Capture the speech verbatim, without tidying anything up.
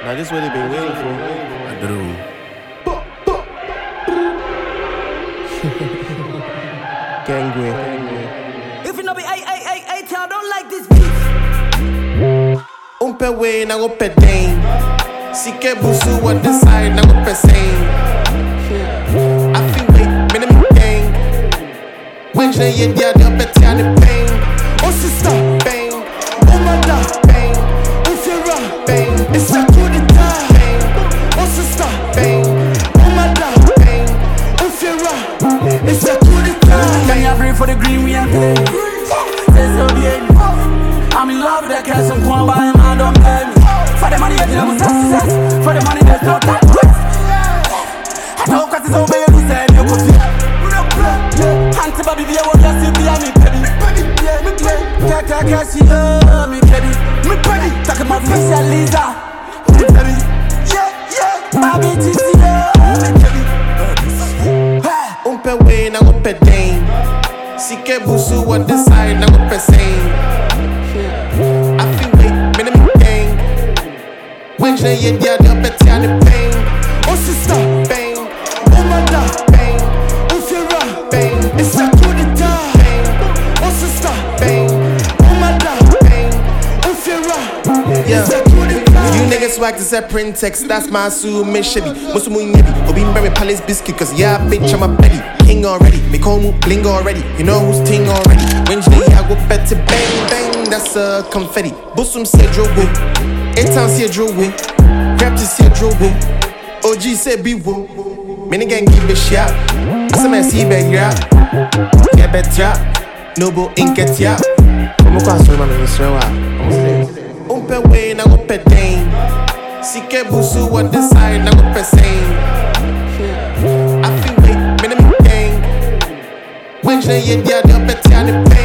Now this is what they've been waiting for. I do. Gangway. If you know be hey, hey, hey, hey, tell don't like this beat. Umpe way na go pedem. Sike busu wa decide na go pesem. I feel wait, me na me gang. When je ye dia de peti a de pain. Oh sister, bang. Oh mother, bang. Oh fira, bang. It's a coup d'etat, bang. Oh sister, bang. Oh mother, bang. Oh fira, it's a coup d'etat. Can you bring for the green we and play? Say so bien. I'm in love with that cash and come by him and don't pay me. For the money, you know, success. For the money, there's no time to waste. I know cause it's over, you say you could feel. Auntie baby, be a work, you see me and me baby. Me play, can't can't can't see you, me baby. Me baby, talk about Michelle Lisa. Me baby, yeah, yeah. My bitch is here, me baby. Umpe way na go pedem. Sike busu wa decide na go pesem. I feel wait, me na me gang. When je ye dia de peti a de pain. Oh sister, bang. Oh mother, bang. Oh fira, bang. It's a coup d'etat, bang. Oh sister, bang. Oh mother, bang. Oh fira, it's a coup d'etat. You niggas swag to set print text, that's my submission. Musumu nyebi, obi mbere palace biscuit. Cause yeah, bitch, I'm a petty king already. Me call me bling already. You know who's ting already. When je I go better bang bang, that's a confetti. Busum say drill woo, Etan say drill woo, Rap to say drill woo, O G say be woo. Many gang give a shot, some see bang ya, get better, noble ink get ya. I'm a class woman in Israel. Umpe way na go pedem, Sike busu wa decide na go pesem. I feel wait, me na me gang. When je ye dia de peti a de pain.